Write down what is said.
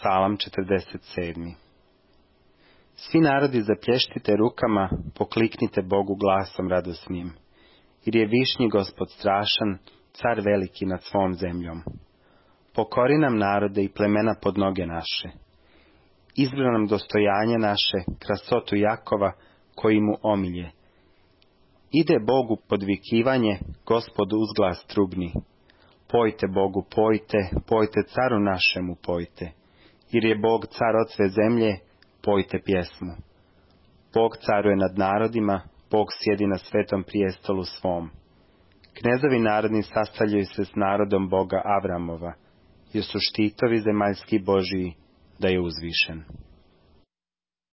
Psalam 47. Svi narodi zaplještite rukama, pokliknite Bogu glasom radosnim, jer je višnji Gospod strašan, car veliki nad svom zemljom. Pokori nam narode i plemena pod noge naše. Izbra nam dostojanje naše, krasotu Jakova, koji mu omilje. Ide Bogu podvikivanje, Gospodu uzglas trubni. Pojte Bogu, pojte, pojte caru našemu, pojte. Jer je Bog car od sve zemlje, pojte pjesmu. Bog caruje nad narodima, Bog sjedi na svetom prijestolu svom. Knezovi narodni sastavljaju se s narodom Boga Avramova, jer su štitovi zemaljski Božiji, da je uzvišen.